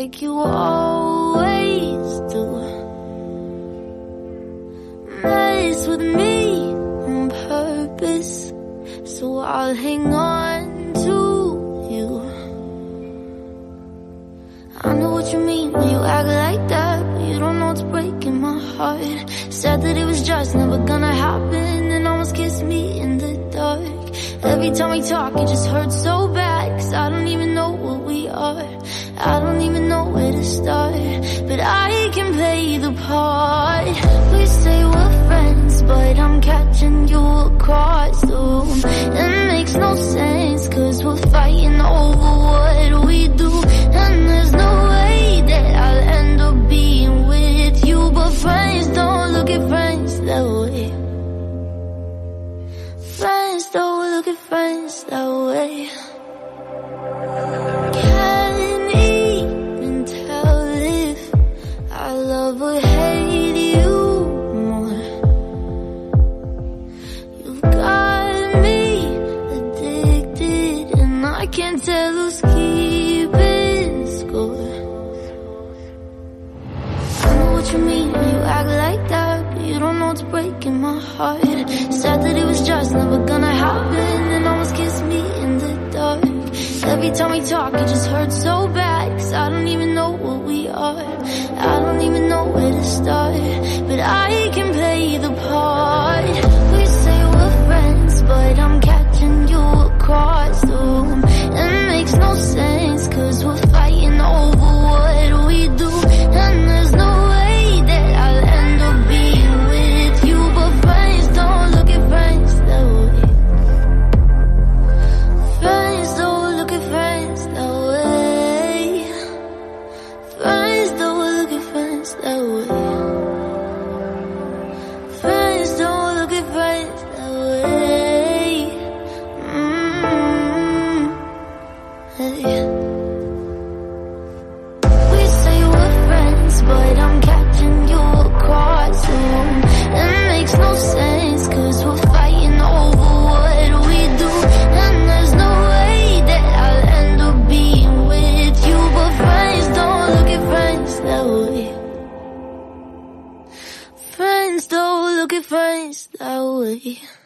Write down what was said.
like you always do. Mess with me on purpose, so I'll hang on to you. I know what you mean when you act like that, but you don't know it's breaking my heart. Said that it was just never gonna happen, and almost kissed me in the dark. Every time we talk it just hurts so bad, 'cause I don't even know what we are. I don't even know where to start, but I can play the part. We say we're friends, but I'm catching you across the room. It makes no sense, 'cause we're fighting over what we do. And there's no way that I'll end up being with you. But friends don't look at friends that way. Friends don't look at friends that way. Can't even tell if I love or hate you more. You've got me addicted, and I can't tell who's keeping score. I know what you mean when you act like that, but you don't know it's breaking my heart. Said that it was just never gonna happen, and almost kissed me in the dark. Every time we talk it just hurts so bad, 'cause I don't even know what we are. I don't even know where to start, but I can play the part. We say we're friends, but I'm catching you across the room. It makes no sense, 'cause we're fighting over what we do. And there's no way that I'll end up being with you. But friends don't look at friends that way. Friends don't look at friends that way. Friends don't look at friends that way. Friends don't look at friends that way. Hey. We say we're friends, but I'm catching you across the room. It makes no sense, 'cause we're fighting over what we do. And there's no way that I'll end up being with you. But friends don't look at friends that way. Friends don't look at friends that way.